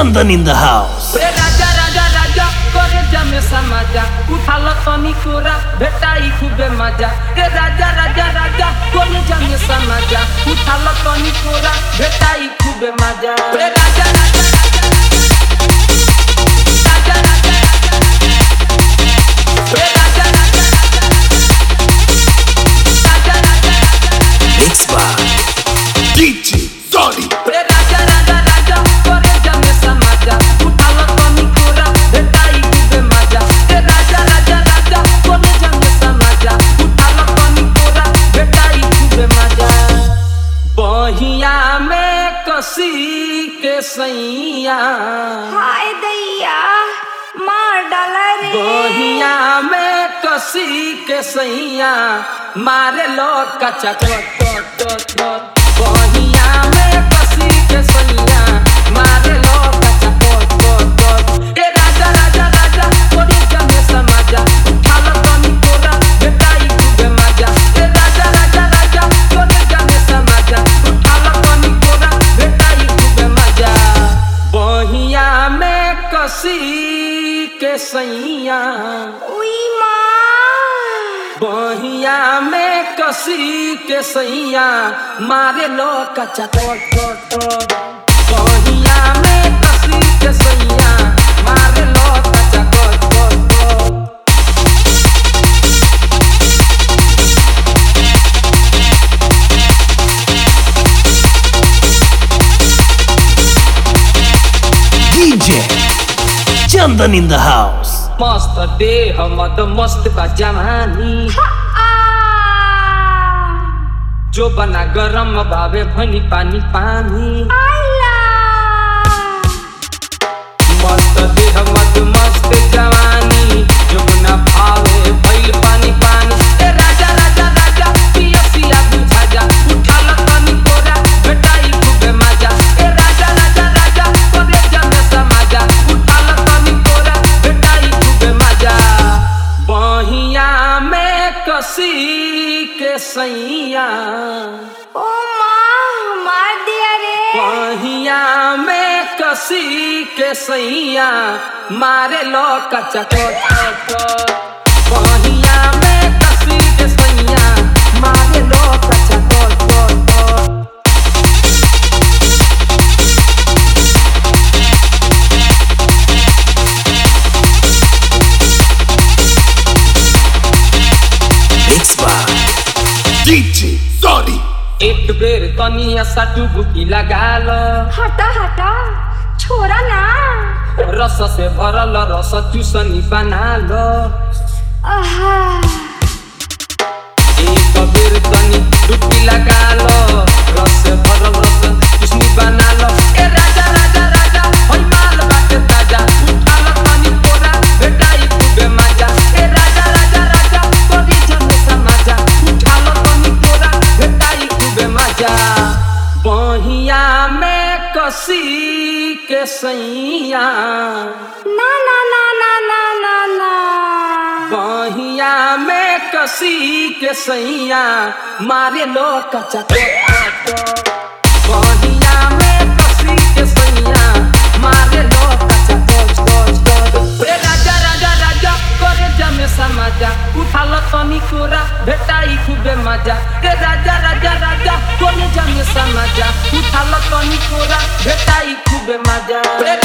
Chandan in the house. राजा राजा राजा करे जमे समाजा उठाल तनी कोरा भेटाई खूबे मजा रे राजा राजा राजा करे जमे समाजा उठाल तनी कोरा भेटाई खूबे मजा रे राजा राजा राजा राजा रे राजा राजा राजा राजा Mixed by DJ Sorry. रे राजा राजा राजा करे जमे समाजा उठाल तनी कोरा भेटाई खूबे मजा रे राजा राजा राजा करे जमे समाजा उठाल तनी कोरा भेटाई खूबे मजा बहिया में कसी के सैया हाय दैया मार डाला रे बहिया में कसी के सैया मारे लो कचा बहिया में कसी के सैया मारे लो कचा ए राजा राजा राजा कोरी जमे समाजा उठाल तनी कोरा भेटाई खूबे मजा ए राजा राजा राजा कोरी जमे समाजा उठाल तनी कोरा भेटाई खूबे मजा बहिया में कसी के सैया उई माँ बहिया में कसी के सैया मारे लो कचा बहिया में कसी के सैया मारे लो कचा DJ Chandan in the house. मस्त देह मद मस्त बा जवानी जो बना गरम भावे भनी पानी पानी मस्त देह मद मस्त जवानी जो बना भावे भइल पानी पानी ए राजा राजा राजा पिया पिया बुझा जा उठाल तनी कोरा भेटाई खूबे मजा ए राजा राजा राजा तोरे जमे समाजा उठाल तनी कोरा भेटाई खूबे मजा बहिया में कसी के सैया ओ माँ मार दिया रे बहिया में कसी के सैया मारे लो कचा बहिया में कसी के सैया मारे लो कचा Mixed by DJ Sorry. एक बेर तनी ऐसा डुबकी लगा लो हटा हटा छोरा ना रस से भरल रस चूसनी बना लो आहा एक बेर तनी डुबकी लगा लो रस से भरल रस चूसनी बना लो ए राजा राजा राजा होई माल बाटे ताजा उठाल तनी कोरा भेटाई खूबे मजा ए राजा राजा राजा तोरी जमे समाजा उठाल तनी कोरा भेटाई खूबे मजा बहिया में कसी के सैया ना ना ना ना ना ना ना बहिया में कसी के सैया मारे लो कचा बहिया में कसी के सैया मारे लो कचा रे राजा राजा राजा करे जमे समाजा उठाल तनी कोरा भेटाई खूबे मजा रे राजा राजा राजा करे जमे समाजा उठाल तनी कोरा भेटाई खूबे मजा